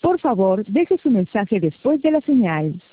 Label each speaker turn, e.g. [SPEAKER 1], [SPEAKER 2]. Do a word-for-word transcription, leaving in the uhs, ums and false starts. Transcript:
[SPEAKER 1] Por favor, deje su mensaje después de la señal.